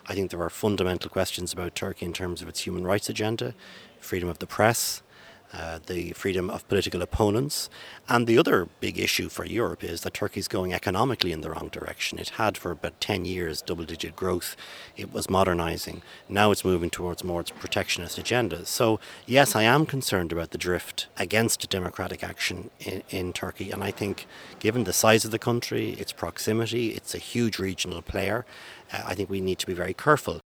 I think there are fundamental questions about Turkey in terms of its human rights agenda, freedom of the press, the freedom of political opponents. And the other big issue for Europe is that Turkey's going economically in the wrong direction. It had for about 10 years double-digit growth. It was modernising. Now it's moving towards more its protectionist agendas. So, yes, I am concerned about the drift against democratic action in Turkey. And I think, given the size of the country, its proximity, it's a huge regional player, I think we need to be very careful